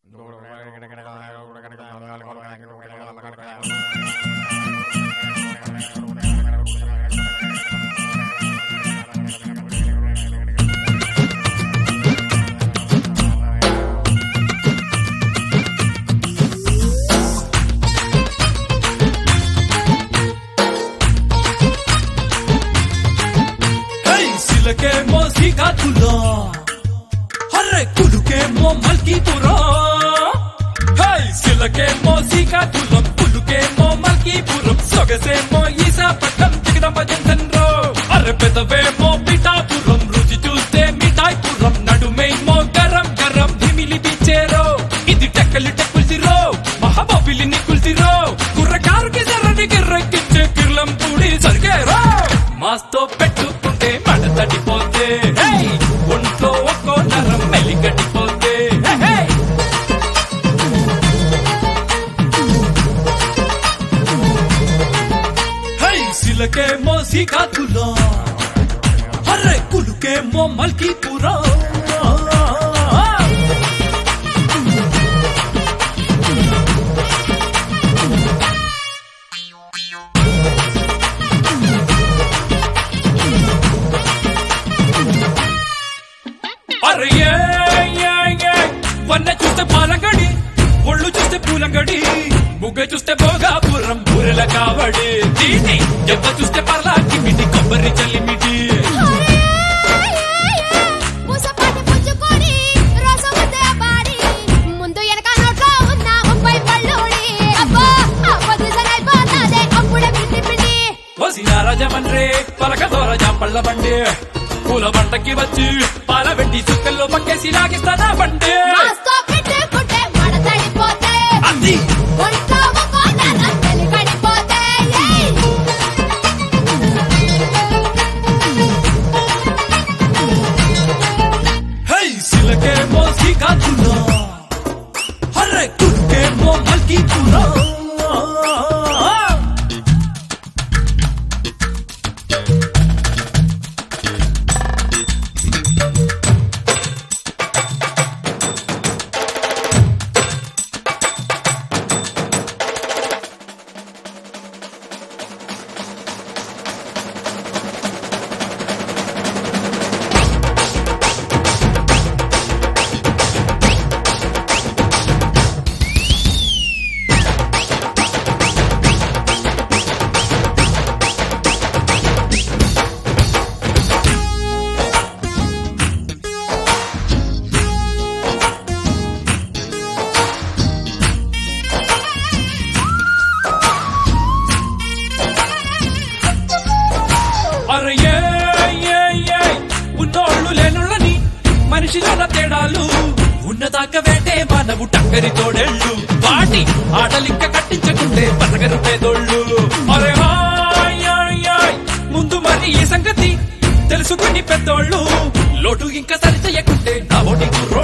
సిలకేమో శ్రీకాకుళం హర్రే కులుకేమో మల్కీపురం సిలకేమో శ్రీకాకుళం కులుకేమో మల్కీపురం సొగసేమో ఈశాపట్నం దిగదమ్మ జంటన్రో అర్రె పెదవేమో పిఠాపురం రుచి చూస్తే మిఠాయిపురం నడుమేమో గరం గరం ధిమిలి బిచ్చేరో ఇది టెక్కలి టెక్కుల్సిరో మహాబాబిలిని కుల్సిరో కుర్రకారుకి జర్రని గిర్రెక్కిచ్చే కిర్లం పూడి సరిగేరో మాస్తో పెట్టుకుంటే మడ తడిపోతే ఒంట్లో ఒక్కో నరం మెలిగడిపోతే సిలకేమో శ్రీకాకుళం హర్రే కులుకేమో మల్కీపురం అరే వన్న చూస్తే పాలంగడి ఒళ్ళు చూస్తే పూలంగడి ముగ్గ చూస్తే భోగాపురం బూరెల కావడి దీని ఎవ్వ చూస్తే పర్లాకి మిటి కొబ్బరి చల్లిమిటి రాజమండ్రి పలక దోర జాంపళ్ళ బండి పూల బంటకి వచ్చి పాల వెండి చుక్కల్లో పక్కేసి లాగిస్తానా బండి అది సిలకేమో శ్రీకాకుళం హర్రే కులుకేమో మల్కీపురం ఉన్నోళ్ళు లేనుళ్ళని మనిషిలోన తేడాలు ఉన్నదాకా వేటే మానవు టక్కరి తోడేళ్ళు వాటి ఆటలింక కట్టించకుంటే బతకరు పేదోళ్ళు అరే ముందు మరి ఈ సంగతి తెలుసుకుని పెద్దోళ్ళు లోటు ఇంకా సరి చెయ్యకుంటే నా ఓటి